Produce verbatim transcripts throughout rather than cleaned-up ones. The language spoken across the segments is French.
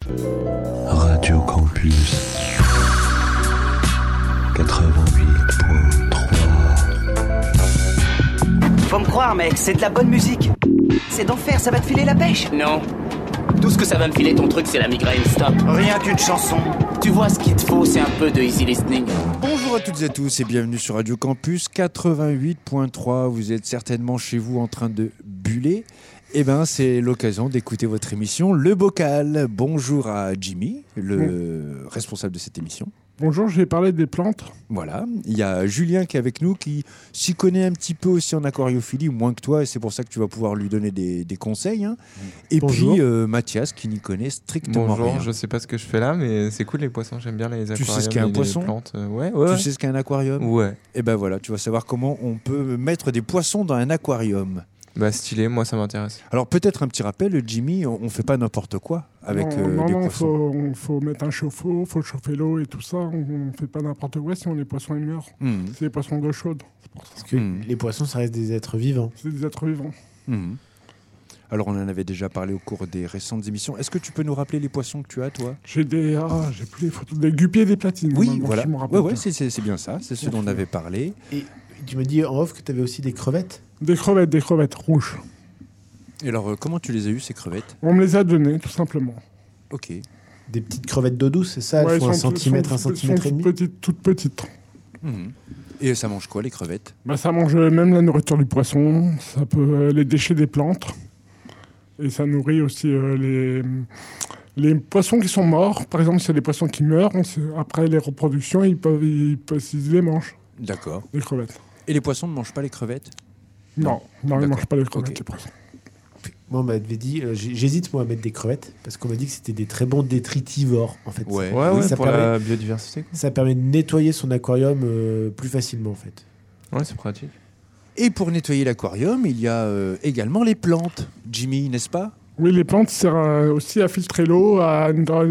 Radio Campus quatre-vingt-huit point trois. Faut me croire, mec, c'est de la bonne musique. C'est d'enfer, ça va te filer la pêche. Non. Tout ce que ça va me filer ton truc, c'est la migraine, stop. Rien qu'une chanson. Tu vois, ce qu'il te faut, c'est un peu de easy listening. Bonjour à toutes et à tous et bienvenue sur Radio Campus quatre-vingt-huit point trois. Vous êtes certainement chez vous en train de buller. Eh bien, c'est l'occasion d'écouter votre émission Le Bocal. Bonjour à Jimmy, le bon. responsable de cette émission. Bonjour, je vais parler des plantes. Voilà, il y a Julien qui est avec nous, qui s'y connaît un petit peu aussi en aquariophilie, moins que toi, et c'est pour ça que tu vas pouvoir lui donner des, des conseils. Hein. Et Bonjour. puis euh, Mathias, qui n'y connaît strictement Bonjour, rien. Bonjour, je sais pas ce que je fais là, mais c'est cool les poissons, j'aime bien les aquariums. Tu sais ce qu'est un poisson ? plantes. Euh, ouais, ouais. Tu sais ce qu'est un aquarium ? Ouais. Et ben voilà, tu vas savoir comment on peut mettre des poissons dans un aquarium. Bah stylé, moi ça m'intéresse. Alors peut-être un petit rappel, Jimmy, on fait pas n'importe quoi avec non, euh, non, les non, poissons. Il faut, faut mettre un chauffe-eau, il faut chauffer l'eau et tout ça. On ne fait pas n'importe quoi, sinon les poissons ils meurent. Mmh. C'est des poissons d'eau chaude. Parce que mmh. les poissons, ça reste des êtres vivants. C'est des êtres vivants. Mmh. Alors on en avait déjà parlé au cours des récentes émissions. Est-ce que tu peux nous rappeler les poissons que tu as, toi ? J'ai des, ah, j'ai plus les photos, des guppies et des platines. Oui, voilà. Ouais, ouais, c'est, c'est, c'est bien ça. C'est ce dont on avait parlé. Et tu me dis en off que tu avais aussi des crevettes ? Des crevettes, des crevettes rouges. Et alors, euh, comment tu les as eues, ces crevettes ? On me les a données, tout simplement. Ok. Des petites crevettes d'eau douce, c'est ça ? Ouais, elles font un sont, centimètre, sont, un centimètre et demi ? Toutes petites, toutes petites. Mmh. Et ça mange quoi, les crevettes ? Bah, ça mange même la nourriture du poisson, ça peut euh, les déchets des plantes. Et ça nourrit aussi euh, les, les poissons qui sont morts. Par exemple, s'il y a des poissons qui meurent, on sait, après les reproductions, ils, peuvent, ils, peuvent, ils les mangent. D'accord. Les crevettes. Et les poissons ne mangent pas les crevettes ? Non, non, ils ne mangent pas les crevettes, okay. les poissons. Moi, on m'avait dit, euh, j'hésite moi à mettre des crevettes parce qu'on m'a dit que c'était des très bons détritivores en fait. Ouais, ça, ouais, ouais ça pour permet, la biodiversité. Quoi. Ça permet de nettoyer son aquarium euh, plus facilement en fait. Ouais, c'est pratique. Et pour nettoyer l'aquarium, il y a euh, également les plantes, Jimmy, n'est-ce pas ? Oui, les plantes servent aussi à filtrer l'eau, à une, à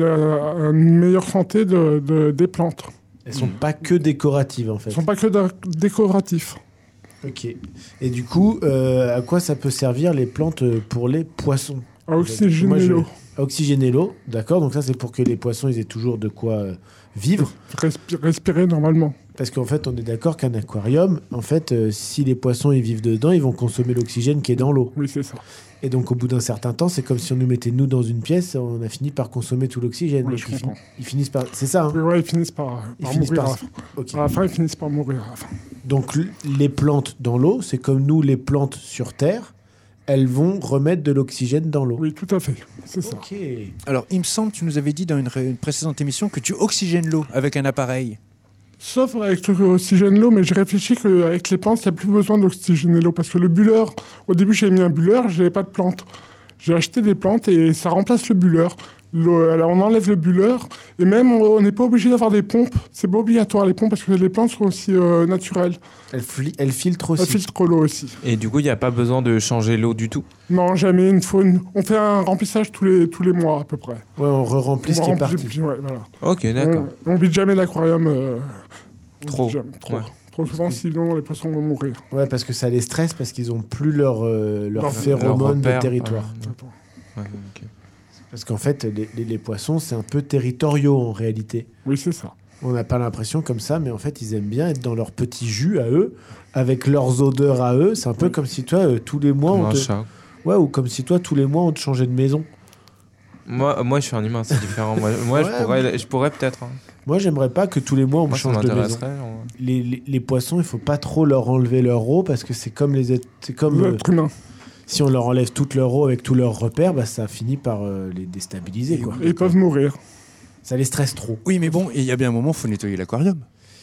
une meilleure santé de, de, des plantes. Elles sont mmh. pas que décoratives en fait. Elles sont pas que décoratifs. Ok. Et du coup, euh, à quoi ça peut servir les plantes pour les poissons ? À oxygéner l'eau. À oxygéner l'eau, d'accord. Donc ça, c'est pour que les poissons ils aient toujours de quoi euh, vivre. Respi- respirer normalement. Parce qu'en fait, on est d'accord qu'un aquarium, en fait, euh, si les poissons ils vivent dedans, ils vont consommer l'oxygène qui est dans l'eau. Oui, c'est ça. Et donc, au bout d'un certain temps, c'est comme si on nous mettait nous dans une pièce, on a fini par consommer tout l'oxygène. Oui, donc, je ils, comprends. fin- ils finissent par. C'est ça. Hein oui, ouais, ils finissent par, ils par finissent mourir. par... À la fin. Okay. À la fin, ils finissent par mourir. À la fin. Donc, les plantes dans l'eau, c'est comme nous, les plantes sur Terre, elles vont remettre de l'oxygène dans l'eau. Oui, tout à fait. C'est ça. Ok. Alors, il me semble que tu nous avais dit dans une, ré- une précédente émission que tu oxygènes l'eau avec un appareil. Sauf avec l'oxygène l'eau, mais j'ai réfléchi qu'avec les plantes, il n'y a plus besoin d'oxygéner l'eau. Parce que le bulleur, au début, j'ai mis un bulleur, je n'avais pas de plantes. J'ai acheté des plantes et ça remplace le bulleur. Le, alors on enlève le bulleur et même on n'est pas obligé d'avoir des pompes. C'est pas obligatoire les pompes parce que les plantes sont aussi euh, naturelles. Elles, fli- elles filtrent aussi. Elles filtrent l'eau aussi. Et du coup, il n'y a pas besoin de changer l'eau du tout ? Non, jamais. Une fois, une... On fait un remplissage tous les, tous les mois à peu près. Ouais, on re-remplit ce qui est parti. Puis, ouais, voilà. Ok, d'accord. On, on vide jamais l'aquarium. Euh... Trop. Jamais, trop. Ouais. Trop souvent, sinon les poissons vont mourir. Ouais, parce que ça les stresse parce qu'ils n'ont plus leur, euh, leur Leur- phéromones leur repère, de territoire. Ouais, ok. Parce qu'en fait, les, les, les poissons, c'est un peu territoriaux en réalité. Oui, c'est ça. On n'a pas l'impression comme ça, mais en fait, ils aiment bien être dans leur petit jus à eux, avec leurs odeurs à eux. C'est un peu oui. comme si toi, euh, tous les mois, comme on un te... chat. Ouais, ou comme si toi, tous les mois, on te changeait de maison. Moi, moi, je suis un humain, c'est différent. Moi, moi ouais, je, pourrais, mais... je pourrais peut-être. Hein. Moi, j'aimerais pas que tous les mois, on moi, me change de maison. On... Les, les, les poissons, il faut pas trop leur enlever leur eau, parce que c'est comme les... C'est comme... L'être humain. Si on leur enlève toute leur eau avec tous leurs repères, bah, ça finit par euh, les déstabiliser. Quoi. Et ils peuvent mourir. Ça les stresse trop. Oui, mais bon, il y a bien un moment, il faut nettoyer l'aquarium.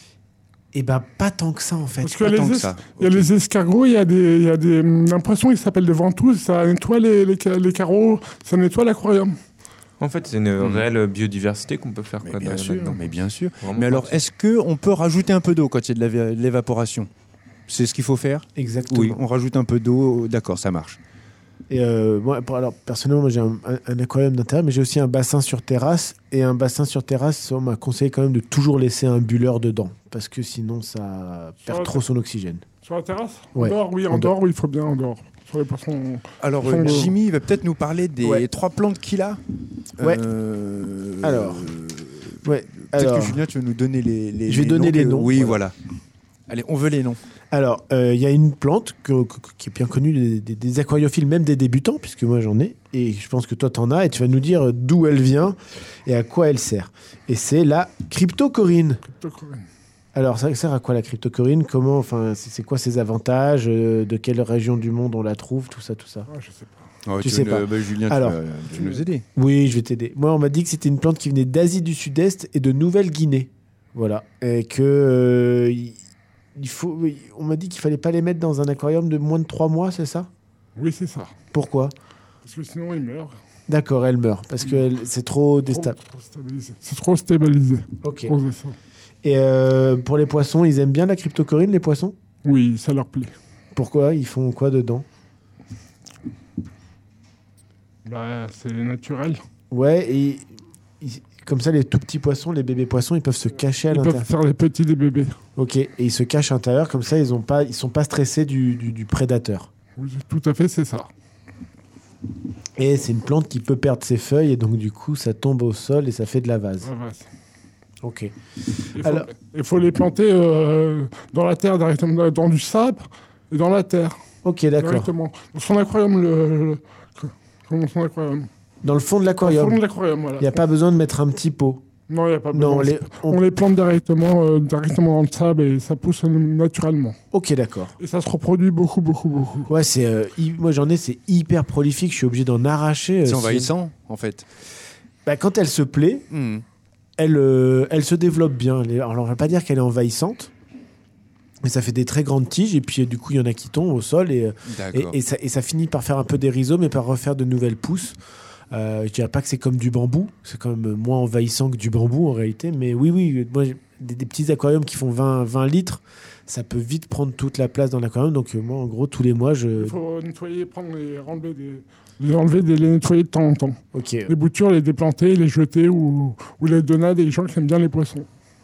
Et ben pas tant que ça, en fait. Parce que pas les tant es- que ça. il y a Okay. les escargots, il y a des, il y a des hum, un poisson qui s'appelle des ventouses, ça nettoie les, les, ca- les carreaux, ça nettoie l'aquarium. En fait, c'est une mmh. réelle biodiversité qu'on peut faire. Mais Quoi, bien dans, sûr, là-dedans. mais bien sûr. Vraiment mais alors, parti. est-ce qu'on peut rajouter un peu d'eau quand il y a de la- de l'évaporation ? C'est ce qu'il faut faire ? Exactement. Oui, on rajoute un peu d'eau, d'accord, ça marche. Et euh, moi, pour- alors, personnellement, moi, j'ai un, un, un aquarium d'intérieur, mais j'ai aussi un bassin sur terrasse. Et un bassin sur terrasse, on m'a conseillé quand même de toujours laisser un bulleur dedans. Parce que sinon, ça perd la trop ter- son oxygène. Sur la terrasse ? Ouais. En dehors, oui, en, En dehors, oui, il faut bien en dehors. sur les poissons. Alors, Sont euh, de- Jimmy va peut-être nous parler des Ouais. trois plantes qu'il a. Ouais. Euh, Alors. euh, Ouais. Peut-être Alors, que Julien, tu veux nous donner les, les Je vais les donner les que- noms, Oui, voilà. voilà. Allez, on veut les noms. alors, euh, il y a une plante que- que- qui est bien connue des, des- des aquariophiles, même des débutants, puisque moi j'en ai, et je pense que toi t'en as, et tu vas nous dire d'où elle vient et à quoi elle sert. Et c'est la cryptocorine. Cryptocorine. Alors, ça sert à quoi la cryptocorine? Comment, enfin, c'est c'est quoi ses avantages? euh, De quelle région du monde on la trouve? Tout ça, tout ça. Ah, je sais pas. Oh, Tu sais veux- pas. bah, Julien, Alors, tu vas, tu vas nous aider. Oui, je vais t'aider. Moi, on m'a dit que c'était une plante qui venait d'Asie du Sud-Est et de Nouvelle-Guinée. Voilà. Et que euh, il il faut. oui, On m'a dit qu'il fallait pas les mettre dans un aquarium de moins de trois mois, c'est ça? Oui, c'est ça. Pourquoi? Parce que sinon, il meurt. D'accord, elle meurt parce que elle- c'est trop déstable. Trop- trop stabilisé. C'est trop stabilisé. Ok. Trop de ça. Et euh, pour les poissons, ils aiment bien la cryptocorine, les poissons? Oui, ça leur plaît. Pourquoi? Ils font quoi dedans? Bah, c'est naturel. Ouais, et ils- comme ça, les tout petits poissons, les bébés poissons, ils peuvent se cacher à Ils l'intérieur. peuvent faire les petits des bébés. Ok, et ils se cachent à l'intérieur, comme ça, ils ont pas, ils sont pas stressés du, du, du prédateur. Oui, tout à fait, c'est ça. Et c'est une plante qui peut perdre ses feuilles, et donc du coup, ça tombe au sol et ça fait de la vase. Ouais, ouais. Ok. Il faut, Alors- il faut les planter euh, dans la terre, directement, dans du sable et dans la terre. Ok, d'accord. Directement. Dans son aquarium, le. le comment son aquarium Dans le fond de Dans le l'aquarium, fond de l'aquarium, voilà. il n'y a pas besoin de mettre un petit pot. Non, il n'y a pas Non, besoin. les... On... on- les plante directement, euh, directement dans le sable et ça pousse euh, naturellement. Ok, d'accord. Et ça se reproduit beaucoup, beaucoup, beaucoup. Ouais, c'est, euh, hy- moi j'en ai, c'est hyper prolifique. Je suis obligé d'en arracher. euh, C'est si- envahissant, en fait. Bah, quand elle se plaît, Hmm. elle, euh, elle se développe bien. Elle est- Alors, on va pas dire qu'elle est envahissante, mais ça fait des très grandes tiges. Et puis, euh, du coup, il y en a qui tombent au sol et, euh, et, D'accord. et ça, et ça finit par faire un peu des rhizomes et par refaire de nouvelles pousses. Euh, je dirais pas que c'est comme du bambou, c'est quand même moins envahissant que du bambou en réalité, mais oui, oui, moi, j'ai des, des petits aquariums qui font vingt, vingt litres, ça peut vite prendre toute la place dans l'aquarium. Donc, euh, moi, en gros, tous les mois, je. Il faut nettoyer, prendre les, enlever des, les enlever, des, les nettoyer de temps en temps. Ok. Les boutures, les déplanter, les jeter ou, ou les donner à des gens qui aiment bien les poissons.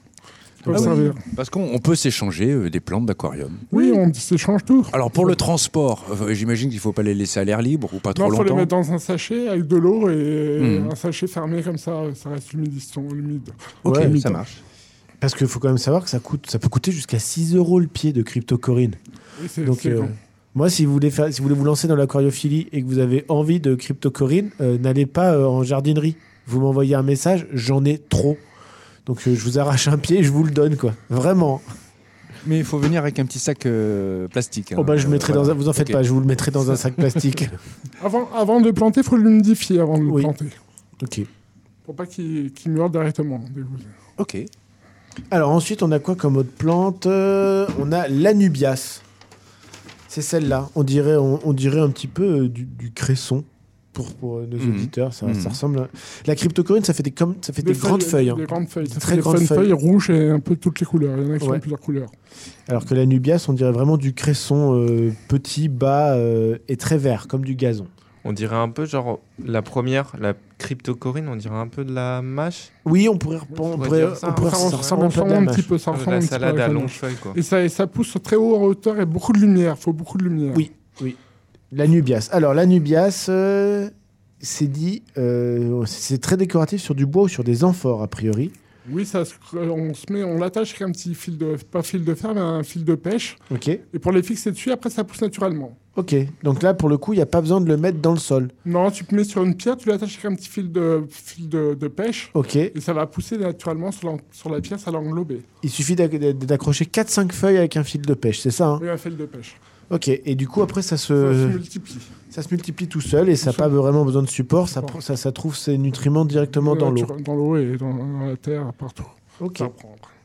Ils peuvent Ah oui. servir. Parce qu'on on peut s'échanger euh, des plantes d'aquarium. Oui, on s'échange tout. Alors, pour le transport, euh, j'imagine qu'il ne faut pas les laisser à l'air libre ou pas trop Non, il faut les longtemps. mettre dans un sachet avec de l'eau et Mhm. un sachet fermé comme ça, ça reste humidisant, humide. Ok, Ouais, ça marche. Parce qu'il faut quand même savoir que ça, coûte, ça peut coûter jusqu'à six euros le pied de cryptocorine. Et c'est- Donc, c'est euh, grand. moi, si vous, voulez faire, si vous voulez vous lancer dans l'aquariophilie et que vous avez envie de cryptocorine, euh, n'allez pas euh, en jardinerie. Vous m'envoyez un message, j'en ai trop. Donc, euh, je vous arrache un pied et je vous le donne, quoi. Vraiment. Mais il faut venir avec un petit sac euh, plastique. hein. Oh, bah, je le mettrai Euh, dans un... voilà. Vous en faites Ok. pas, je vous le mettrai dans un sac plastique. Avant, avant de planter, il faut l'humidifier avant de le Oui. planter. Ok. Pour pas qu'il qu'il meure directement. Ok. Alors, ensuite, on a quoi comme autre plante? Euh, On a l'anubias. C'est celle-là. On dirait, on, on dirait un petit peu euh, du, du cresson. Pour, pour euh, nos Mhm. auditeurs, ça, Mhm. ça ressemble à... La cryptocorine, ça fait des, comme, ça fait des, grandes feuilles. hein. Des grandes feuilles. Ça Des fait très des grandes feuilles, feuilles. feuilles rouges et un peu toutes les couleurs. Il y en a qui Ouais. sont plusieurs couleurs. Alors que l'anubias, on dirait vraiment du cresson euh, petit, bas euh, et très vert, comme du gazon. On dirait un peu genre la première, la cryptocorine, on dirait un peu de la mâche. Oui, on pourrait, on pourrait pourrait, dire ça, on pourrait- hein. ça Ça ressemble un peu à de la un mâche. petit peu. Ça Euh, ressemble la un petit peu salade la à mâche. longue feuille, quoi. Et ça, et ça pousse très haut en hauteur et beaucoup de lumière. Il faut beaucoup de lumière. Oui. L'anubias. Alors, l'anubias, euh, c'est dit, euh, c'est très décoratif sur du bois ou sur des amphores, a priori. Oui, ça, se- on se met, on l'attache avec un petit fil de, pas fil de fer, mais un fil de pêche. Ok. Et pour les fixer dessus, après, ça pousse naturellement. Ok. Donc là, pour le coup, il n'y a pas besoin de le mettre dans le sol. Non, tu te mets sur une pierre, tu l'attaches avec un petit fil de, fil de, de pêche. Ok. Et ça va pousser naturellement sur la, sur la pierre, ça va l'englober. Il suffit d'ac- d'accrocher quatre cinq feuilles avec un fil de pêche, c'est ça, hein? Oui, un fil de pêche. Ok. Et du coup, après, ça Ça se se, multiplie. ça se multiplie tout seul et ça n'a Tout pas seul. vraiment besoin de support. Ça, Support. pr- ça, ça trouve ses nutriments directement dans l'eau. Nature- Dans l'eau et dans, dans la terre, partout. Ok. Ça prend après.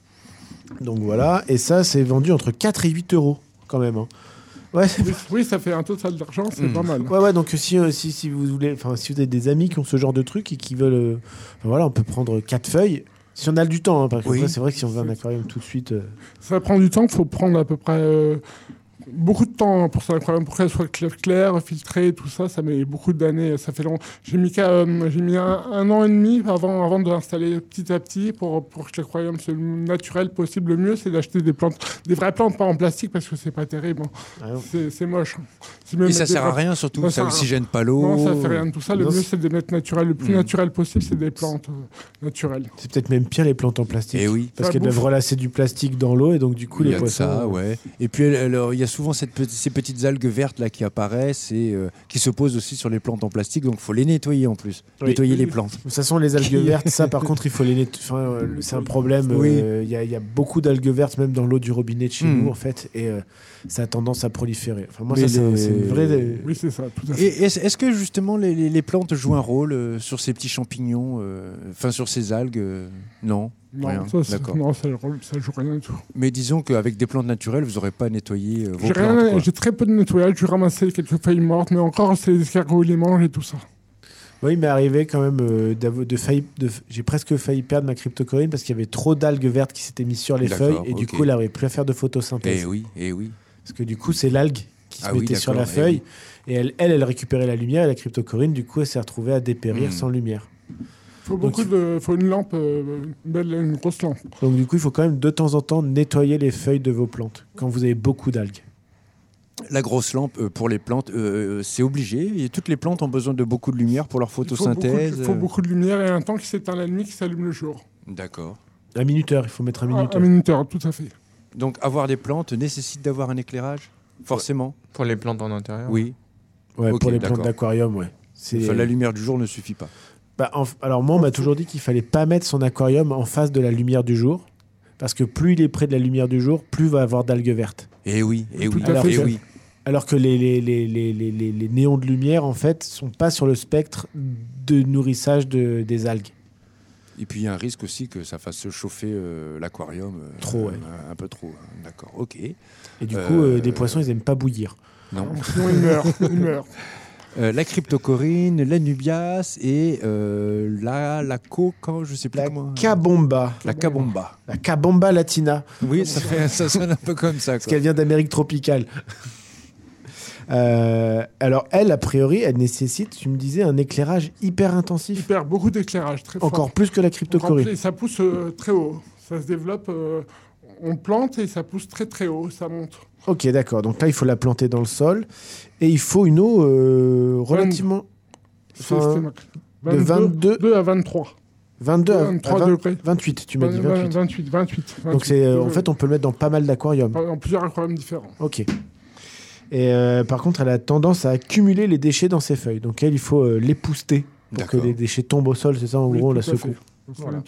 Donc voilà. Et ça, c'est vendu entre quatre et huit euros quand même. hein. Ouais, c'est- Oui, oui, ça fait un total d'argent, c'est Mm. pas mal. ouais, ouais. Donc si, euh, si, si vous voulez, enfin, si vous avez des amis qui ont ce genre de truc et qui veulent, euh, enfin, voilà, on peut prendre quatre feuilles. Si on a du temps, hein, parce que Oui. après, c'est vrai que si on veut un aquarium tout de suite, euh, Ça prend du temps, il faut prendre à peu près euh, beaucoup de temps pour ça, pour qu'elle soit claire, claire, filtrée, tout ça, ça met beaucoup d'années, ça fait long. J'ai mis, euh, j'ai mis un, un an et demi avant, avant de l'installer petit à petit pour, pour que l'aquarium soit le naturel possible. Le mieux, c'est d'acheter des plantes, des vraies plantes, pas en plastique, parce que c'est pas terrible. Hein. Ah c'est, c'est moche. Si et ça sert à rien, surtout, bah, ça oxygène pas l'eau. Non, ça fait rien de tout ça. Le non, mieux, c'est de les mettre naturel. Le plus mmh. naturel possible, c'est des plantes euh, naturelles. C'est peut-être même pire les plantes en plastique. Et oui. Parce ça qu'elles bouffe. doivent relasser du plastique dans l'eau, et donc du coup, il les poissons... Ça, ouais. Et puis, alors, il y a souvent cette petite, ces petites algues vertes là qui apparaissent et euh, qui se posent aussi sur les plantes en plastique, donc il faut les nettoyer en plus, oui. nettoyer oui. les plantes. De toute façon, les algues vertes, ça par contre, il faut les nettoyer. Enfin, euh, c'est un problème. Il oui. euh, y, y a beaucoup d'algues vertes même dans l'eau du robinet de chez mmh. nous en fait, et euh, ça a tendance à proliférer. Enfin, moi, ça, c'est, les... c'est une vraie. Oui, c'est ça. Tout à fait. Et est-ce, est-ce que justement les, les, les plantes jouent un rôle euh, sur ces petits champignons, enfin euh, sur ces algues euh, Non. Non, rien. Ça, D'accord. non ça, ça joue rien du tout. Mais disons qu'avec des plantes naturelles, vous n'aurez pas nettoyé euh, vos j'ai plantes. Rien, j'ai très peu de nettoyage. Je vais ramasser quelques feuilles mortes, mais encore, c'est les escargots, ils les mangent et tout ça. Oui, il m'est arrivé quand même euh, de, de failli, de, j'ai presque failli perdre ma cryptocorine parce qu'il y avait trop d'algues vertes qui s'étaient mises sur les D'accord, feuilles et okay. du coup, elle n'arrivait plus à faire de photosynthèse. Et oui, et oui. Parce que du coup, c'est l'algue qui se ah mettait oui, sur la et feuille oui. et elle, elle, elle récupérait la lumière et la cryptocorine, du coup, elle s'est retrouvée à dépérir mmh. sans lumière. Faut beaucoup Donc, de, faut une lampe, euh, une, belle, une grosse lampe. Donc du coup, il faut quand même de temps en temps nettoyer les feuilles de vos plantes quand vous avez beaucoup d'algues. La grosse lampe euh, pour les plantes, euh, c'est obligé. Et toutes les plantes ont besoin de beaucoup de lumière pour leur photosynthèse. Il faut beaucoup de, faut beaucoup de lumière et un temps qui s'éteint la nuit, qui s'allume le jour. D'accord. Un minuteur, il faut mettre un minuteur. Un, un minuteur, tout à fait. Donc avoir des plantes nécessite d'avoir un éclairage, forcément. Pour les plantes en intérieur. Oui. Ouais, okay, pour les d'accord. plantes d'aquarium, ouais. C'est... Enfin, la lumière du jour ne suffit pas. Bah, en, alors moi, on m'a toujours dit qu'il fallait pas mettre son aquarium en face de la lumière du jour, parce que plus il est près de la lumière du jour, plus il va avoir d'algues vertes. Et oui, et oui, alors, et que, oui. alors que les, les, les, les, les, les, les néons de lumière, en fait, sont pas sur le spectre de nourrissage de, des algues. Et puis il y a un risque aussi que ça fasse se chauffer euh, l'aquarium. Euh, trop, ouais. Un, un peu trop. Hein. D'accord, ok. Et du euh, coup, euh, les poissons, ils aiment pas bouillir. Non. Sinon, ils meurent. Ils meurent. Euh, la cryptocorine, l'anubias et euh, la, la coca, je sais plus la comment. Cabomba. La cabomba. La cabomba latina. Oui, ça, fait, ça sonne un peu comme ça. Quoi. Parce qu'elle vient d'Amérique tropicale. euh, alors, elle, a priori, elle nécessite, tu me disais, un éclairage hyper intensif. Hyper, beaucoup d'éclairage, très fort. Encore plus que la cryptocorine. Et ça pousse euh, très haut. Ça se développe, euh, on plante et ça pousse très très haut, ça monte. Ok, d'accord. Donc là, il faut la planter dans le sol. Et il faut une eau euh, relativement... Enfin, de vingt-deux deux à vingt-trois. vingt-deux à vingt-trois degrés. vingt-huit, tu m'as dit vingt-huit. vingt-huit, vingt-huit, vingt-huit. Donc c'est, euh, en fait, on peut le mettre dans pas mal d'aquariums. Dans plusieurs aquariums différents. Ok. Et euh, par contre, elle a tendance à accumuler les déchets dans ses feuilles. Donc elle, il faut euh, l'épouster pour D'accord. que les déchets tombent au sol. C'est ça, en oui, gros, la secoue. Voilà.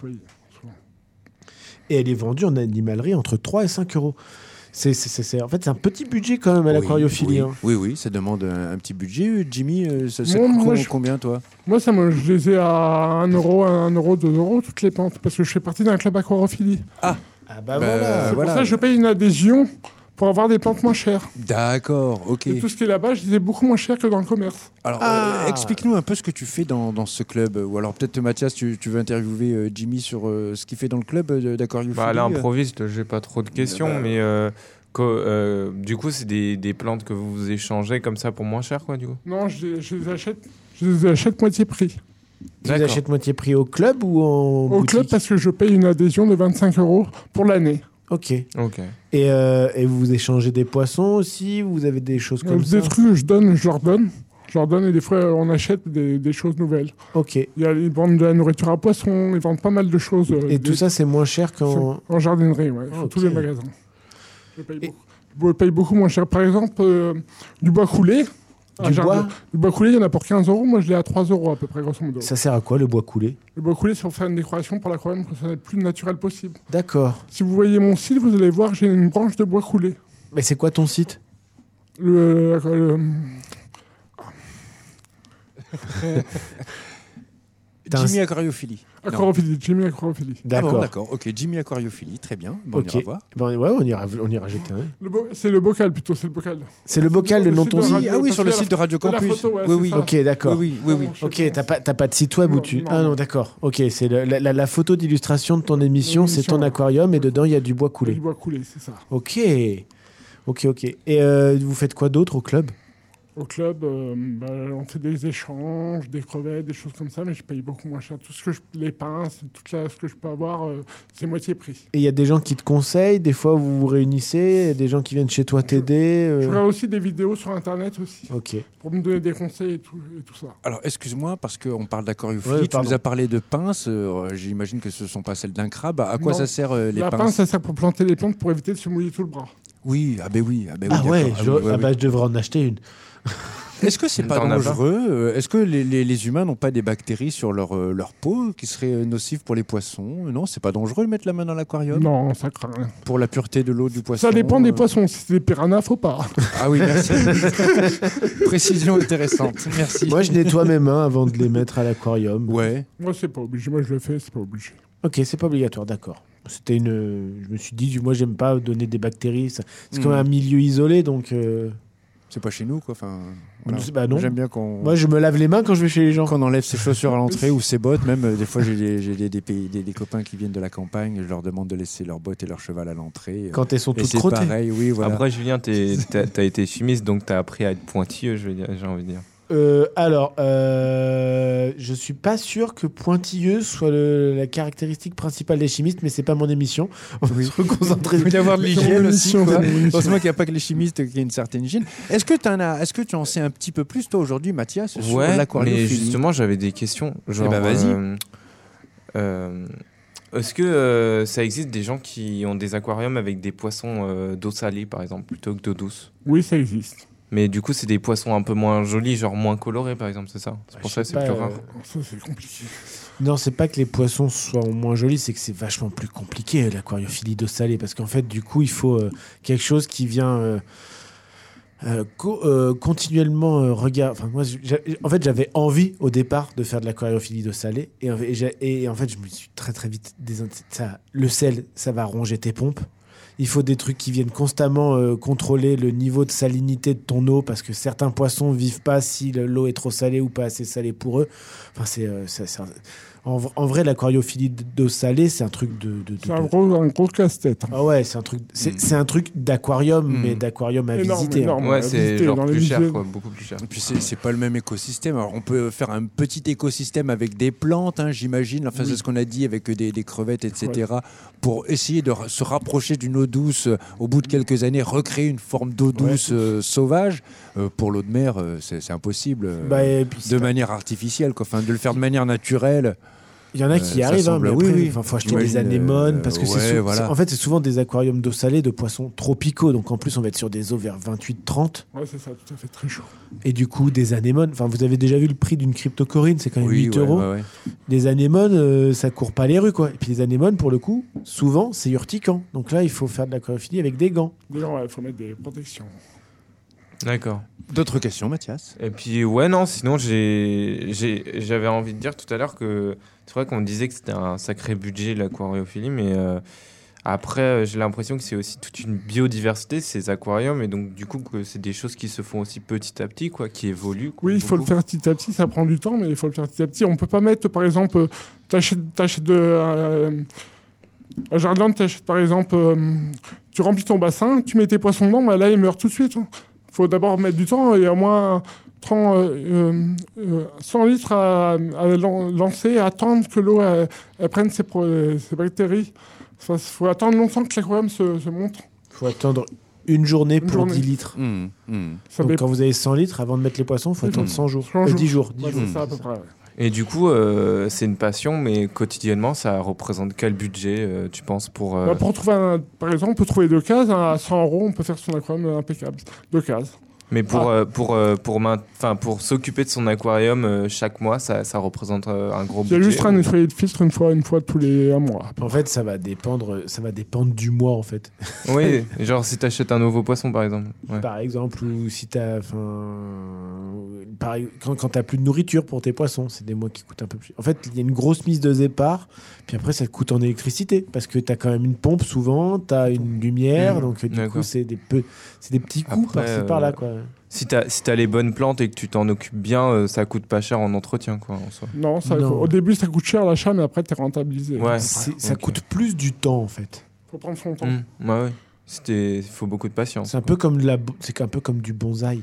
Et elle est vendue en animalerie entre trois et cinq euros. C'est, c'est, c'est, c'est, en fait, c'est un petit budget quand même à l'aquariophilie. Oui, hein. oui, oui, ça demande un, un petit budget. Jimmy, ça, ça moi, coûte moi, je... combien, toi? Moi, ça me, je les ai à un euro, un euro, deux euros, toutes les plantes, parce que je fais partie d'un club aquarophilie. Ah, ah bah, bah voilà. C'est voilà. pour ça que je paye une adhésion pour avoir des plantes moins chères. D'accord, ok. Et tout ce qui est là-bas, je les ai beaucoup moins cher que dans le commerce. Alors, ah. euh, explique-nous un peu ce que tu fais dans, dans ce club. Ou alors peut-être, Mathias, tu, tu veux interviewer euh, Jimmy sur euh, ce qu'il fait dans le club euh, d'aquariophilie. Bah, à l'improviste, j'ai pas trop de questions, bah, mais... Euh... Co- euh, du coup, c'est des, des plantes que vous échangez comme ça pour moins cher, quoi, du coup? Non, je les, je les achète, je les achète moitié prix. Tu les achètes moitié prix au club ou en Au boutique? club, parce que je paye une adhésion de vingt-cinq euros pour l'année. Ok. Ok. Et, euh, et vous échangez des poissons aussi? Vous avez des choses comme euh, ça? Des trucs, je donne, je leur donne. Je leur donne et des fois, on achète des, des choses nouvelles. Ok. Il y a, ils vendent de la nourriture à poissons, ils vendent pas mal de choses. Euh, et des, tout ça, c'est moins cher qu'en... En jardinerie, ouais, okay. Sur tous les magasins. Je paye beaucoup. Je paye beaucoup moins cher. Par exemple, euh, du bois coulé. Du bois jardin, Du bois coulé, il y en a pour quinze euros. Moi, je l'ai à trois euros à peu près, grosso modo. Ça sert à quoi, le bois coulé? Le bois coulé, c'est pour faire une décoration pour l'aquarium, pour que ça soit le plus naturel possible. D'accord. Si vous voyez mon site, vous allez voir, j'ai une branche de bois coulé. Mais c'est quoi ton site? Le... le... Jimmy Aquariophilie. Aquariophilie, Jimmy Aquariophilie. D'accord. Ah bon, d'accord, ok, Jimmy Aquariophilie, très bien. Bon, okay. On ira voir. Ben, ouais, on ira, on ira jeter un. Le bo- c'est le bocal plutôt, c'est le bocal. C'est le bocal, le nom de ton site? Ah oui, sur le site de Radio Campus. Photo, ouais, oui, oui. Ça. Ok, d'accord. Oui, oui, oui. oui. Ok, t'as pas, t'as pas de site web non, où tu... Non, ah non, d'accord. Ok, c'est le, la, la, la photo d'illustration de ton émission, c'est ton aquarium et dedans, il y a du bois coulé. Du bois coulé, c'est ça. Ok. Ok, ok. Et euh, vous faites quoi d'autre au club ? Au club, euh, bah, on fait des échanges, des crevettes, des choses comme ça, mais je paye beaucoup moins cher. Tout ce que je, les pinces, tout ça, ce que je peux avoir, euh, c'est moitié prix. Et il y a des gens qui te conseillent, des fois vous vous réunissez, il y a des gens qui viennent chez toi t'aider. euh, Je regarde aussi des vidéos sur Internet aussi, Ok. pour me donner des conseils et tout, et tout ça. Alors, excuse-moi, parce qu'on parle d'aquariophilie, Ouais, tu pardon. nous as parlé de pinces, euh, j'imagine que ce ne sont pas celles d'un crabe. À quoi Non. ça sert euh, les La pinces, pince, ça sert pour planter les plantes pour éviter de se mouiller tout le bras. Oui, ah ben oui, ah ben oui, Ah ouais, d'accord. je, Ah oui, ouais, ah oui. bah, je devrais en acheter une. Est-ce que c'est pas T'en as pas dangereux euh, Est-ce que les, les- les humains n'ont pas des bactéries sur leur, euh, leur peau qui seraient euh, nocives pour les poissons? Non, c'est pas dangereux de mettre la main dans l'aquarium Non, ça craint rien. pour la pureté de l'eau du poisson? Ça dépend des euh, poissons. Si c'est des piranhas, faut pas. Ah oui, merci. Précision intéressante, merci. Moi, je nettoie mes mains avant de les mettre à l'aquarium. Ouais. Moi, c'est pas obligé. Moi, je le fais, c'est pas obligé. Ok, c'est pas obligatoire, d'accord. C'était une. Je me suis dit, moi, j'aime pas donner des bactéries. ça- C'est comme Mhm. un milieu isolé, donc. euh, C'est pas chez nous, quoi. Enfin, voilà. Bah non. J'aime bien qu'on Moi, je me lave les mains quand je vais chez les gens. qu'on enlève ses chaussures à l'entrée ou ses bottes. Même euh, des fois, j'ai des, j'ai des, des, pays- des- des copains qui viennent de la campagne. Je leur demande de laisser leurs bottes et leur cheval à l'entrée. Quand elles sont Et toutes c'est crottées. pareil, oui, voilà. Après, Julien, t'es- t'as t'as été chimiste, donc t'as appris à être pointilleux, je veux dire, j'ai envie de dire. Euh, alors, euh, je suis pas sûr que pointilleux soit le- la caractéristique principale des chimistes, mais c'est pas mon émission. On va se reconcentrer. Il peut y avoir de l'hygiène aussi. Émission, quoi. c'est une émission. Heureusement qu'il n'y a pas que les chimistes qui ont une certaine hygiène. Est-ce que, t'en as, est-ce que tu en sais un petit peu plus, toi, aujourd'hui, Mathias, sur Ouais, mais l'aquariophilie? justement, j'avais des questions. Genre, Eh ben, vas-y. euh, euh, est-ce que euh, ça existe des gens qui ont des aquariums avec des poissons euh, d'eau salée, par exemple, plutôt que d'eau douce? Oui, ça existe. Mais du coup, c'est des poissons un peu moins jolis, genre moins colorés, par exemple, c'est ça? C'est pour je ça que sais c'est pas, plus rare. euh, Ça, c'est compliqué. Non, c'est pas que les poissons soient moins jolis, c'est que c'est vachement plus compliqué l'aquariophilie d'eau salée, parce qu'en fait, du coup, il faut euh, quelque chose qui vient euh, euh, co- euh, continuellement euh, regarder. Enfin, moi, j'ai- en fait, j'avais envie au départ de faire de l'aquariophilie d'eau salée, et, en- et, j'ai- et en fait, je me suis très très vite désint- ça, le sel, ça va ronger tes pompes. Il faut des trucs qui viennent constamment euh, contrôler le niveau de salinité de ton eau, parce que certains poissons vivent pas si le- l'eau est trop salée ou pas assez salée pour eux. Enfin, c'est, euh, c'est- c'est un- en, v- en vrai, l'aquariophilie d'eau salée, c'est un truc de. de- de- C'est un de- gros, un gros casse-tête. Ah ouais, c'est un truc, c'est, Mm. c'est un truc d'aquarium, Mm. mais d'aquarium à Énorme, visiter. hein. énorme. Ouais, à c'est visiter genre dans les plus cher, musées. quoi, beaucoup plus cher. Et puis c'est c'est pas le même écosystème. Alors on peut faire un petit écosystème avec des plantes, hein, j'imagine. Enfin Oui. c'est ce qu'on a dit avec des, des crevettes, et cetera. Pour essayer de ra- se rapprocher d'une eau douce. euh, Au bout de quelques années, recréer une forme d'eau douce euh, sauvage. Euh, pour l'eau de mer, euh, c'est c'est impossible. euh, Bah, et puis, c'est de pas- manière artificielle, quoi. Enfin de le faire de manière naturelle. Il y en a Euh, qui ça arrivent, hein, semble- mais oui, après, oui. enfin, faut acheter J'imagine, des anémones, euh, parce que ouais, c'est, sou- voilà. c'est- en fait, c'est souvent des aquariums d'eau salée de poissons tropicaux, donc en plus, on va être sur des eaux vers vingt-huit trente. Ouais, c'est ça, tout à fait très chaud. Et du coup, des anémones. Enfin, vous avez déjà vu le prix d'une cryptocorine, c'est quand même huit ouais, euros. ouais, ouais. Des anémones, euh, ça court pas les rues, quoi. Et puis les anémones, pour le coup, souvent, c'est urticant. Donc là, il faut faire de l'aquariophilie avec des gants. D'ailleurs, il faut mettre des protections. D'accord. D'autres questions, Mathias? Et puis, ouais, non, sinon, j'ai, j'ai, j'avais envie de dire tout à l'heure que c'est vrai qu'on disait que c'était un sacré budget, l'aquariophilie, mais euh, après, euh, j'ai l'impression que c'est aussi toute une biodiversité, ces aquariums, et donc, du coup, que c'est des choses qui se font aussi petit à petit, quoi, qui évoluent. quoi, Oui, il faut le beaucoup. faire petit à petit, ça prend du temps, mais il faut le faire petit à petit. On peut pas mettre, par exemple, euh, t'achètes, t'achètes de... Euh, à Jardin, t'achètes, par exemple, euh, tu remplis ton bassin, tu mets tes poissons dedans, bah là, ils meurent tout de suite. Il faut d'abord mettre du temps et au moins trente, euh, euh, cent litres à, à lan- lancer, attendre que l'eau elle, elle prenne ses, pro- ses bactéries. Il faut attendre longtemps que l'aquarium se, se monte. Il faut attendre une journée Une pour journée. dix litres. Mmh, mmh. Ça Donc dépend. quand vous avez cent litres, avant de mettre les poissons, il faut Mhm. attendre cent jours. cent Euh, jours. dix jours. dix Ouais, jours. c'est ça à peu près. ouais. Et du coup, euh, c'est une passion, mais quotidiennement, ça représente quel budget, euh, tu penses, pour... euh, Bah, pour trouver un- par exemple, on peut trouver deux cases. À cent euros, on peut faire son aquarium impeccable. Deux cases. Mais pour, Ah. euh, pour, euh, pour, main- enfin, pour s'occuper de son aquarium euh, chaque mois, ça, ça représente euh, un gros Il y a budget. juste un nettoyer de filtre une fois, une fois tous les un mois. En fait, ça va dépendre, ça va dépendre du mois, en fait. Oui, genre si t'achètes un nouveau poisson, par exemple. Ouais. Par exemple, ou si t'as, enfin, pareil, quand, quand t'as plus de nourriture pour tes poissons, c'est des mois qui coûtent un peu plus. En fait, il y a une grosse mise de départ, puis après, ça te coûte en électricité, parce que t'as quand même une pompe souvent, t'as une lumière, Mmh, donc du d'accord. coup, c'est des, peu, c'est des petits coûts Après, par-ci euh, par-là, quoi. Si t'as si t'as les bonnes plantes et que tu t'en occupes bien, euh, ça coûte pas cher en entretien, quoi, en soi. Non, ça, Non. au début, ça coûte cher l'achat, mais après, t'es rentabilisé. Ouais. C'est- ça ok. coûte plus du temps, en fait. Faut prendre son temps. Mmh, ouais, ouais. C'était, il faut beaucoup de patience. C'est un peu comme de la, bo- c'est un peu comme du bonsaï.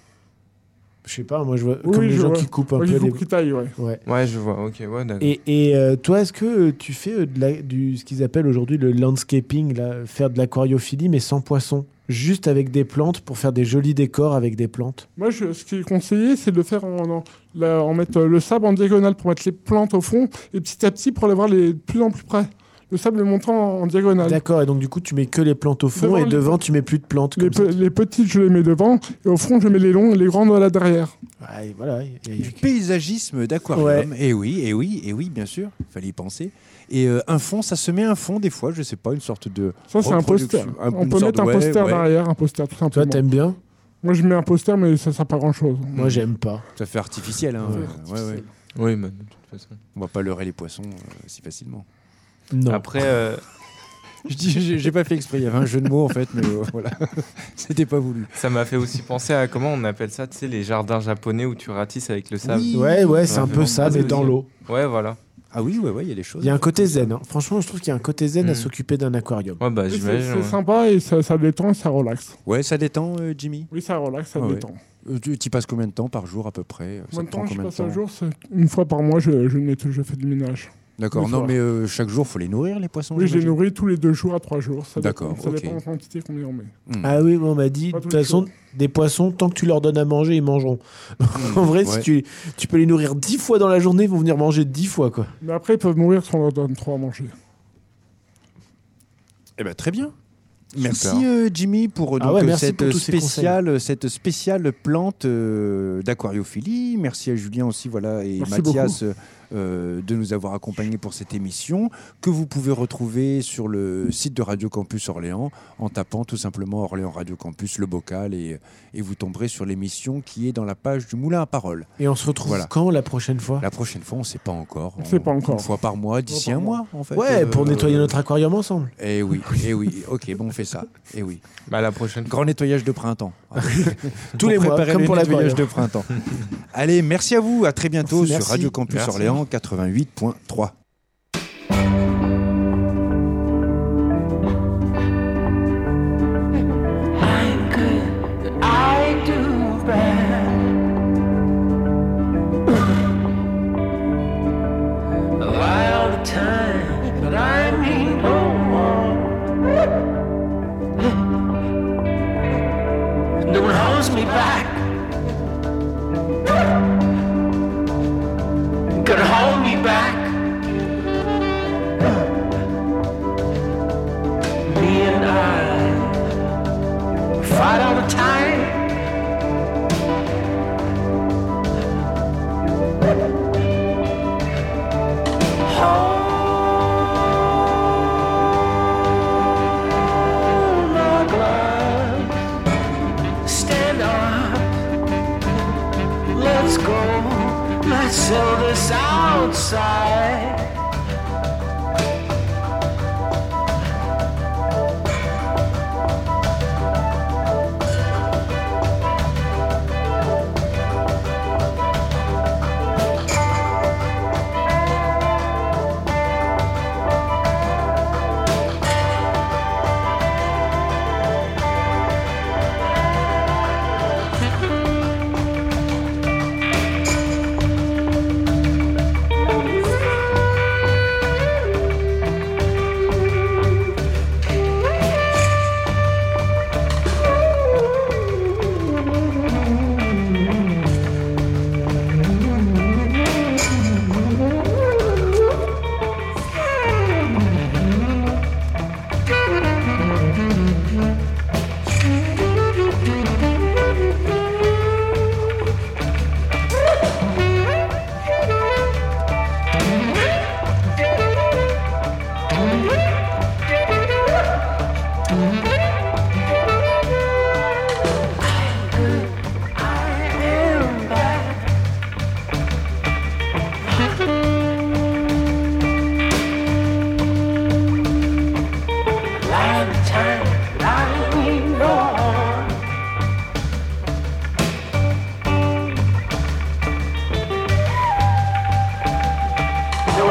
Je sais pas, moi je vois Oui, comme oui, les je gens vois. qui coupent un Ouais, peu il faut les. qu'il taille, ouais. Ouais. Ouais, je vois. Ok, ouais, d'accord. Et, et euh, toi, est-ce que euh, tu fais euh, de la, du, ce qu'ils appellent aujourd'hui le landscaping, là, faire de l'aquariophilie, mais sans poisson, juste avec des plantes pour faire des jolis décors avec des plantes? Moi, je- ce qui est conseillé, c'est de faire en, en, la- en mettre euh, le sable en diagonale pour mettre les plantes au fond et petit à petit pour les voir les, de plus en plus près. Le sable le montant en, en diagonale. D'accord, et donc du coup, tu mets que les plantes au fond Devant et les- devant, tu mets plus de plantes. Les, Comme pe- les petites, je les mets devant et au fond, je mets les longs et les grandes là derrière. ça. Ouais, voilà. y a- y a- Du paysagisme d'aquarium. Et oui, et oui, et oui, bien sûr. Il fallait y penser. Et euh, un fond, ça se met un fond des fois, je sais pas, une sorte de. Ça, c'est un poster. reproduction, un- On une peut sorte mettre un de- poster ouais, ouais. derrière, un poster tout Toi, simplement. t'aimes bien? Moi, je mets un poster, mais ça sert pas grand-chose. Moi, j'aime pas. Ça fait artificiel. Hein. Ouais, Ouais, ouais. Oui, bah, de toute façon. On va pas leurrer les poissons euh, si facilement. Non. Après, euh, Je dis, j'ai j'ai pas fait exprès. Il y avait un jeu de mots en fait, mais euh, voilà, c'était pas voulu. ça m'a fait aussi penser à comment on appelle ça, tu sais, les jardins japonais où tu ratisses avec le sable. Oui. Ouais, ouais, c'est Ouais, un peu ça, vraiment, mais dans vas-y. l'eau. Ouais, voilà. Ah oui, ouais, ouais, il y a des choses. Il y a un côté zen. Hein. Franchement, je trouve qu'il y a un côté zen à Mm. s'occuper d'un aquarium. Ouais, bah, Oui, c'est j'imagine. c'est ouais. sympa et ça, ça détend et ça relaxe. Ouais, ça détend, euh, Jimmy. Oui, ça relaxe, ça Ah ouais. détend. Euh, tu y passes combien de temps par jour à peu près? Ça Combien te de prend temps je combien de passe un temps? jour c'est une fois par mois, je, je, nettoie, je fais du ménage. D'accord. Une Non, fois. mais euh, chaque jour, faut les nourrir les poissons. Oui, je les j'imagine nourris tous les deux jours à trois jours. Ça D'accord, dépend, ça ok. dépend de la quantité combien on met. Hmm. Ah oui, moi, on m'a dit, Pas de tous toute les façon, jours. des poissons, tant que tu leur donnes à manger, ils mangeront. Hmm. En vrai, Ouais. si tu, tu peux les nourrir dix fois dans la journée, ils vont venir manger dix fois, quoi. Mais après, ils peuvent mourir si on leur donne trop à manger. Eh ben très bien. Merci Super. euh, Jimmy pour euh, Ah donc, ouais, euh, merci cette, pour tous ces spéciale, cette spéciale plante euh, d'aquariophilie. Merci à Julien aussi voilà, et Merci Mathias euh, de nous avoir accompagnés pour cette émission que vous pouvez retrouver sur le site de Radio Campus Orléans en tapant tout simplement Orléans Radio Campus, le bocal et, et vous tomberez sur l'émission qui est dans la page du Moulin à Parole. Et on se retrouve Voilà. quand la prochaine fois? La prochaine fois, on ne sait pas encore. On sait pas encore. Une fois par mois, d'ici Une un fois par mois en fait. Ouais, Euh, pour nettoyer notre aquarium ensemble. Eh oui, eh oui. Ok, bon, on fait ça. Eh oui. Bah, la prochaine. Grand nettoyage de printemps. Tous les mois, préparer comme le pour nettoyage l'aquarium. de printemps. Allez, merci à vous. À très bientôt Merci. sur Radio Campus Merci. Orléans quatre-vingt-huit point trois. I'm good, but I do bad. I lie all the time, but I mean no more. No one holds me back. Gonna hold me back. Me and I fight all the time. Hold my glove. Stand up. Let's go. Let's sell this outside.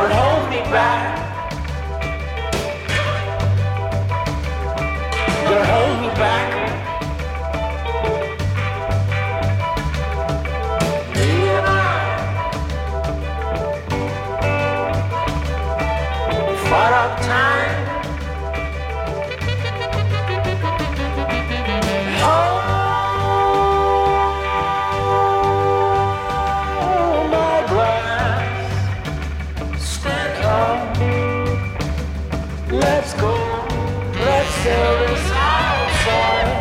Back. Gonna What a time. Oh, my glass, stand up. Let's go. Let's sail this outside.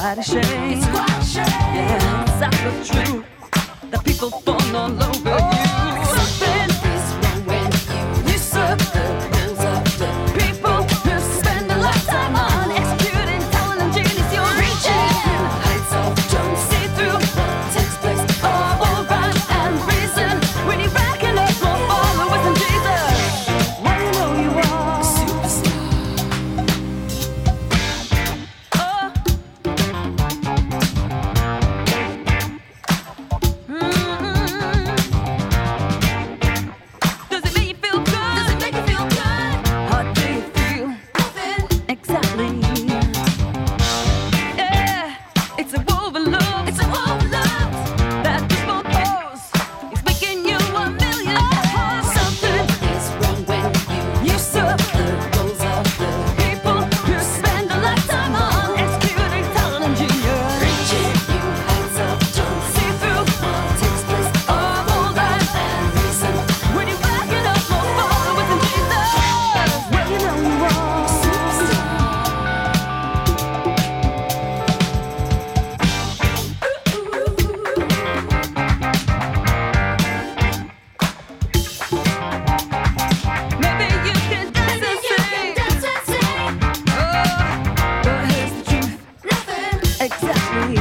quite a shame. It's quite a shame. Yeah, it's not the truth. The people fall all over oh, you. Something is wrong when you usurp the wills of the people who spend a lifetime on executing talent and genius. You're reaching heights of don't see through what takes place. All, all rhyme and reason when you reckon up more followers than Jesus. What do you know you are? Superstar. Oh. Does it make you feel good? Does it make you feel good? How do you feel? Nothing. Exactly. Yeah, it's a woven love. It's a woven love that people pose. It's making you a million. Oh, something is wrong when you usurp the roles of the people who spend a lifetime on executing talent and genius. Reaching you heights of don't see through what takes place. All all rhyme and reason when you back it up more followers than Jesus. Well, you know you are superstar. Maybe you can dance and sing. Oh, but here's the truth. Nothing. Exactly.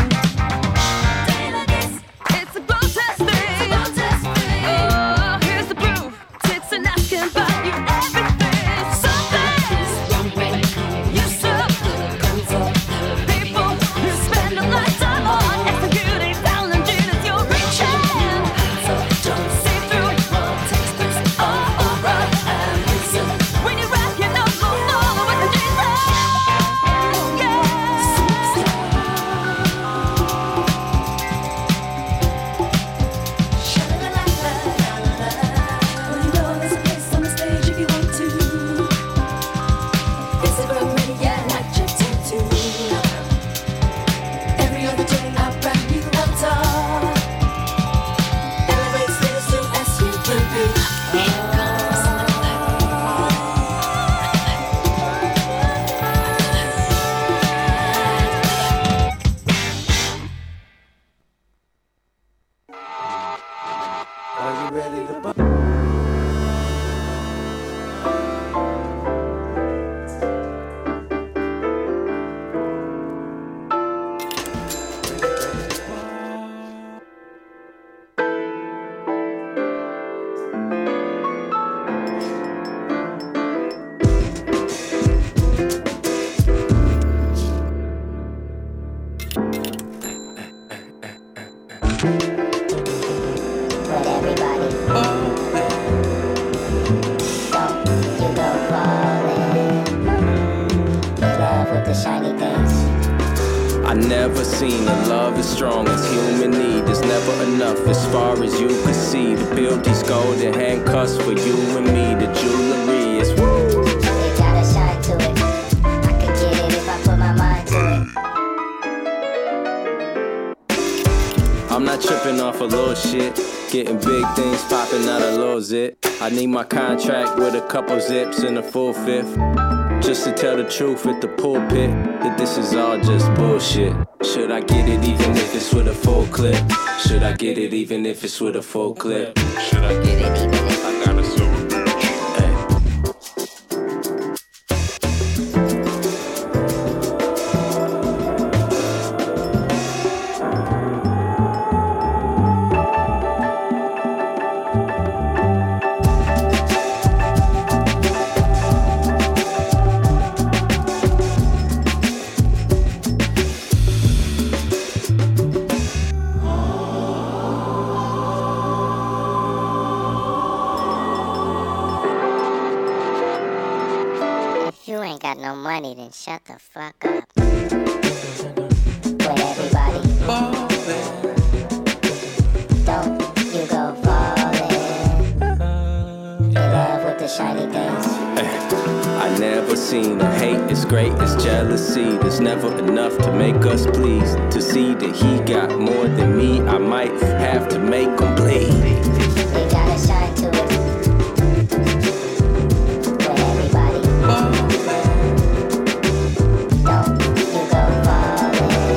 It's a protest thing. Oh, here's the proof. Tits and asking about you everything. Something's wrong when you usurp the goals of the people who spend a lifetime on executing talent and genius. You're reaching heights of don't see through what takes place. All all right and reason when you're racking up more followers than Jesus. Yeah. Superstar. Well, you know there's a place on the stage if you want to. Is it ready yet? Not your tattoo. Every other day I brand new avatar. Elevate status to S U V. But everybody, don't you go falling in love with the shiny things. I never seen a love as strong as human need. There's never enough as far as you can see to build these golden handcuffs for you and me. The jewelry is woo. It got a shine to it. I could get it if I put my mind to it. I'm not tripping off a little shit. Getting big things popping out a little zit. I need my contract with a couple zips and a full fifth. Just to tell the truth at the pulpit that this is all just bullshit. Should I get it even if it's with a full clip? Should I get it even if it's with a full clip? Should I get it even if I got a silver bitch? Hey. If you ain't got no money, then shut the fuck up. With everybody, don't you go falling in love with the shiny things. I never seen a hate as great as jealousy. There's never enough to make us pleased. To see that he got more than me, I might have to make him bleed. They gotta shine to it. With everybody, don't you go falling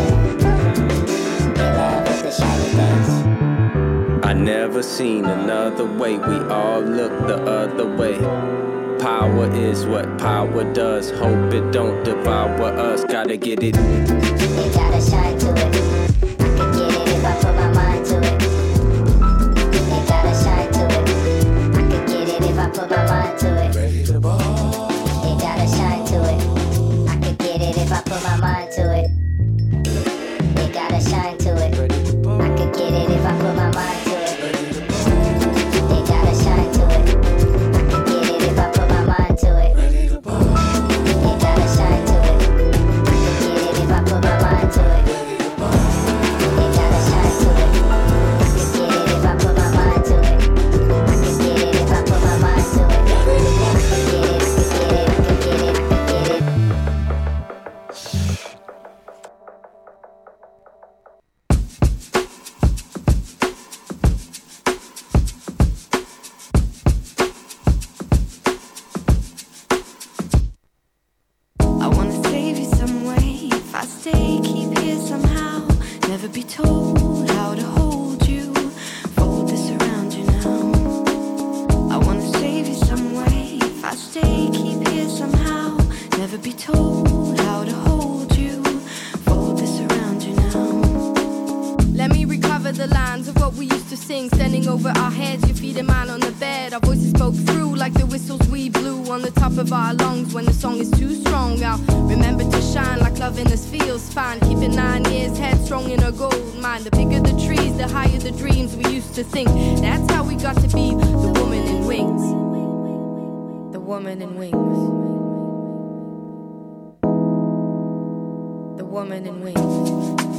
seen another way. We all look the other way. Power is what power does. Hope it don't devour us. Gotta get it. You gotta shine to it. I could get it if I put my mind to it. You gotta shine to it. I could get it if I put my mind to it. Ready to ball. You gotta shine to it. I could get it if I put my mind to it. You gotta shine to it. I could get it if I put my mind to it. You gotta shine to it. I could get it if I put my mind to it. You gotta shine to it. I could get it if I put my mind to it. You gotta shine to it. I could get it if I put my mind to it. I could get it if I put my mind to it. I could get it, I could get it, I could get it, I could get it. I wanna save you some way. If I stay, keep here somehow. Never be told how to hold you. Fold this around you now. I wanna save you some way. If I stay, keep here somehow. Never be told how to hold you. Fold this around you now. Let me recover the lines of what we used to sing. Standing over our heads, your feet and mine on the bed. Our voices spoke through like the whistles we blew on the top of our lungs when the song is too strong. I'll remember to shine like love in this feels fine. Keeping nine years headstrong in a gold mine. The bigger the trees, the higher the dreams we used to think. That's how we got to be the woman in wings. The woman in wings. The woman in wings.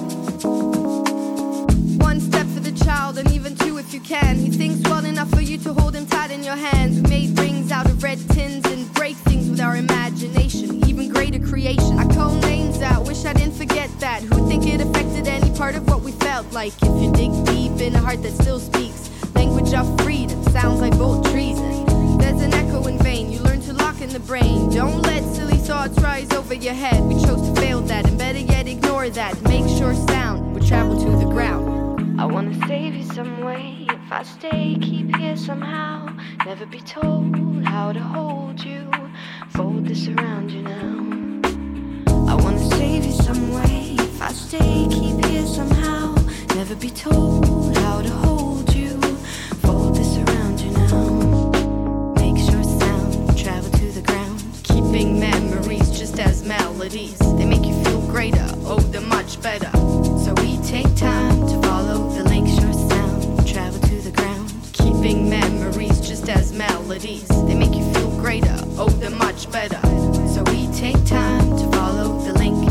One step for the child and even two if you can. He thinks well enough for you to hold him tight in your hands. We made rings out of red tins and break things with our imagination. Even greater creation. I call names out, wish I didn't forget that. Who'd think it affected any part of what we felt like? If you dig deep in a heart that still speaks language of freedom, sounds like bold treason. There's an echo in vain, you learn to lock in the brain. Don't let silly thoughts rise over your head. We chose to fail that, and better yet ignore that. Make sure sound will travel to the ground. I wanna save you some way. If I stay, keep here somehow. Never be told how to hold you. Fold this around you now. I wanna save you some way. If I stay, keep here somehow. Never be told how to hold you. Fold this around you now. Make sure sound travel to the ground. Keeping memories just as melodies. They make you feel greater, oh, they're much better. So we take time to follow the link. Sure sound travel to the ground. Keeping memories just as melodies. They make you feel greater, oh, they're much better. So we take time to follow the link.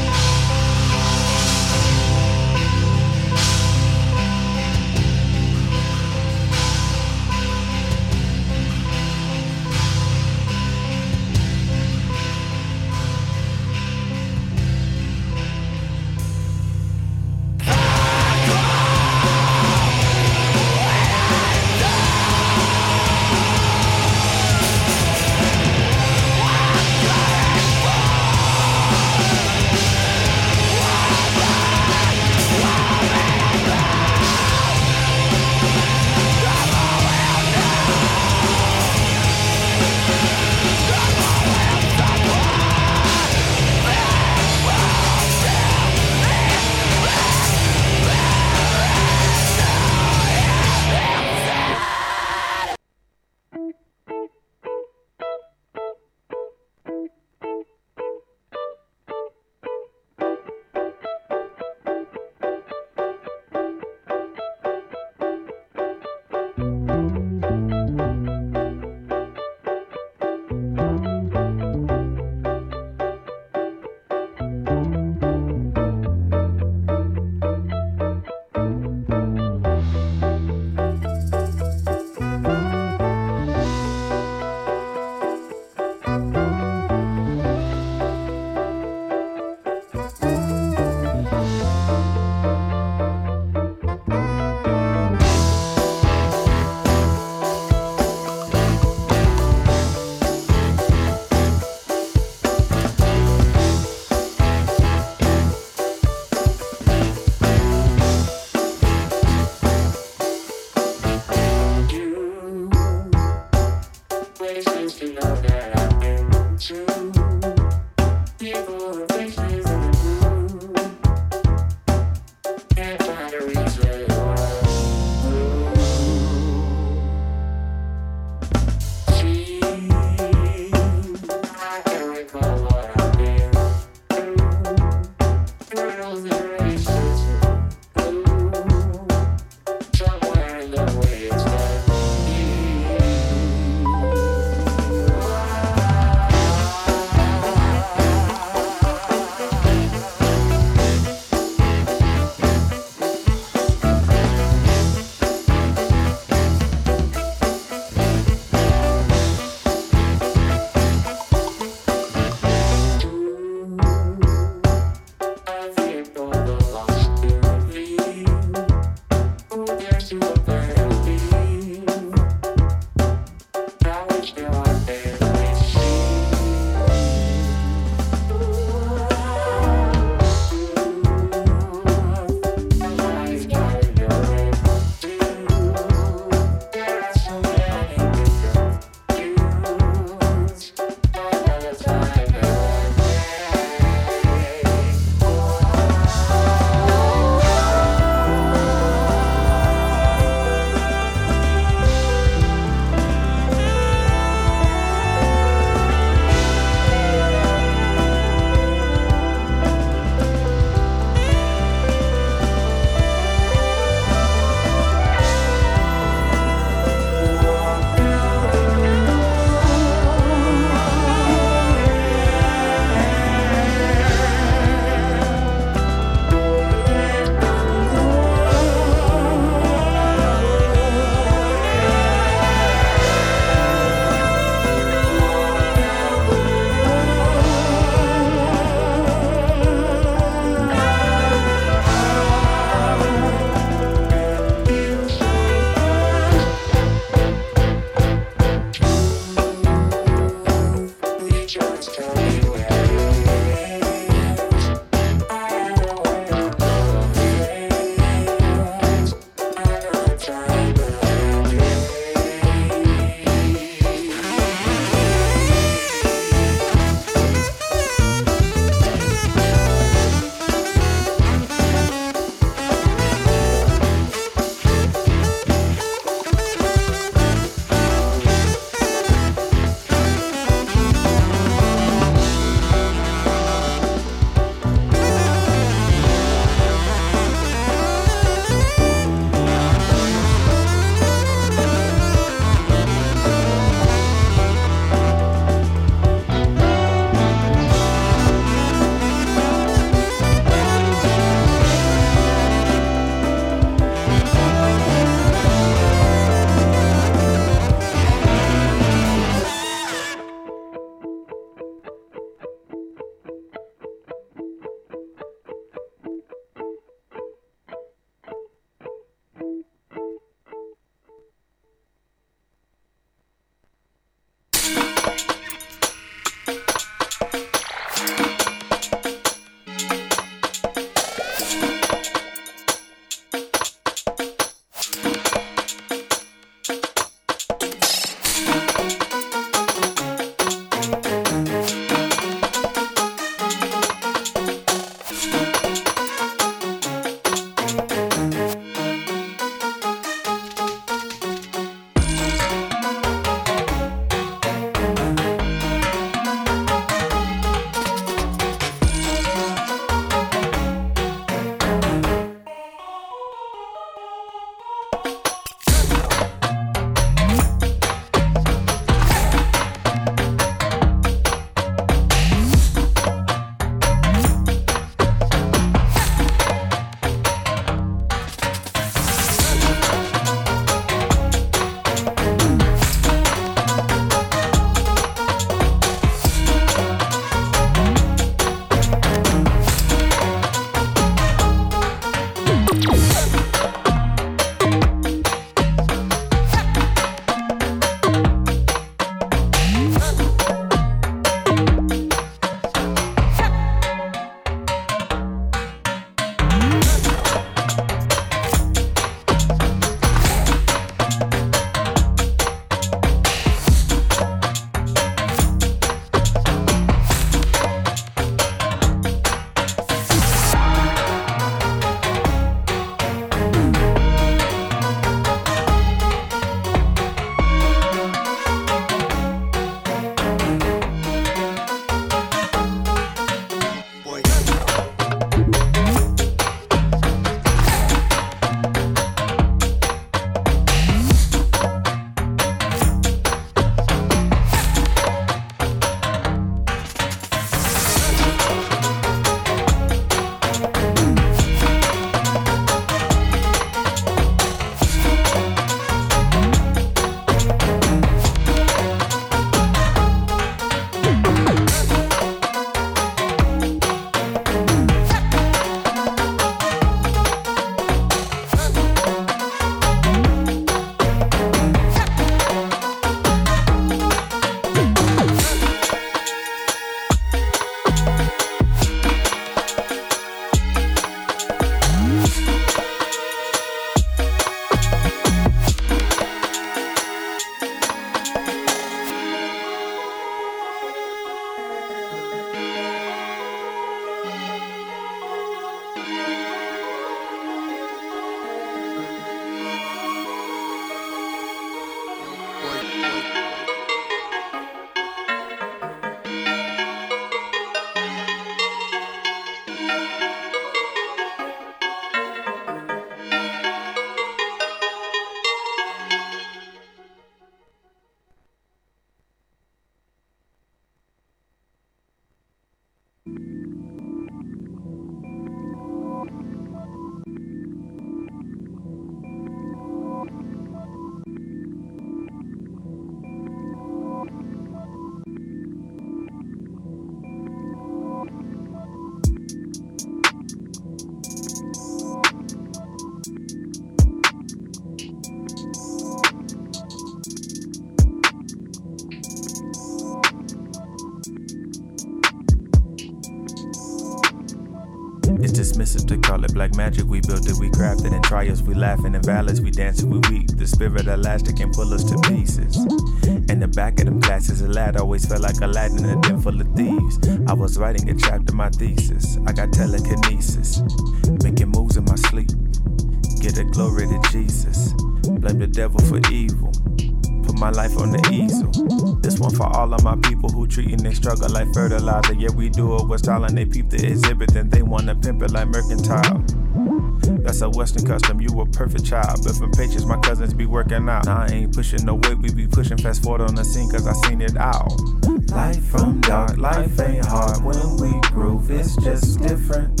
dismiss it to call it black magic. We built it, we crafted in trials, we laughing in valleys, we dancing, we weak. The spirit elastic can pull us to pieces. In the back of them classes, a lad always felt like Aladdin in a den full of thieves. I was writing a chapter, my thesis. I got telekinesis, making moves in my sleep. Get the glory to Jesus. Blame the devil for evil. Put my life on the easel. This one for all of my people who treating their struggle like fertilizer. Yeah, we do it with style and they peep the exhibit. Then they wanna pimp it like mercantile. That's a Western custom, you a perfect child. But from patience, my cousins be working out. Nah, I ain't pushing no weight, we be pushing fast forward on the scene cause I seen it all. Life from dark, life ain't hard. When we groove, it's just different.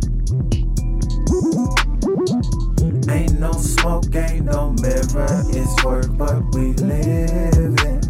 Ain't no smoke, ain't no mirror. It's work, but we live it.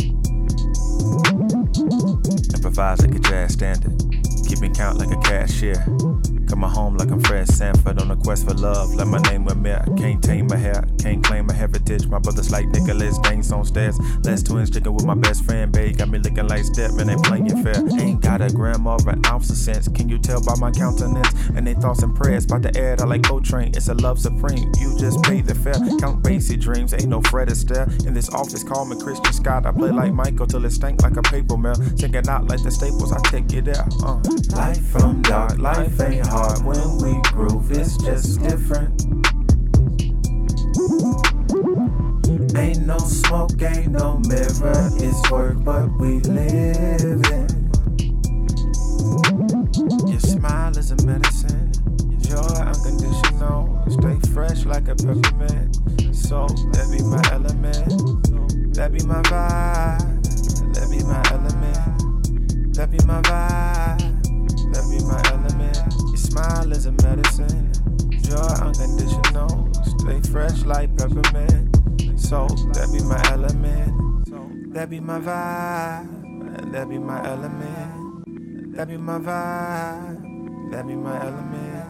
Improvise like a jazz standard. Keeping count like a cashier. Coming home like I'm Fred Sanford on a quest for love. Like my name Amir. Can't tame my hair, can't claim my heritage. My brothers like Nicholas, Danes on stairs. Last twins sticking with my best friend, babe. Got me looking like Stepman, ain't playing fair. Ain't got a gram or an ounce of sense. Can you tell by my countenance? And they thoughts and prayers. About to air it out like Coltrane. It's a love supreme. You just pay the fare. Count basic dreams. Ain't no Fred Astaire. In this office, call me Christian Scott. I play like Michael till it stank like a paper mill. Singing out like the Staples. I take you there. Uh. Life from dark, life ain't hard. When we groove, it's just different. Ain't no smoke, ain't no mirror. It's work, but we live it. Your smile is a medicine. Joy unconditional. Stay fresh like a peppermint. So that be my element. That be my vibe. That be my element. That be my vibe. That be my element. Your smile is a medicine. Joy unconditional. Stay fresh like peppermint. So that be my element. That be my vibe. That be my element. That be my vibe. That be my element.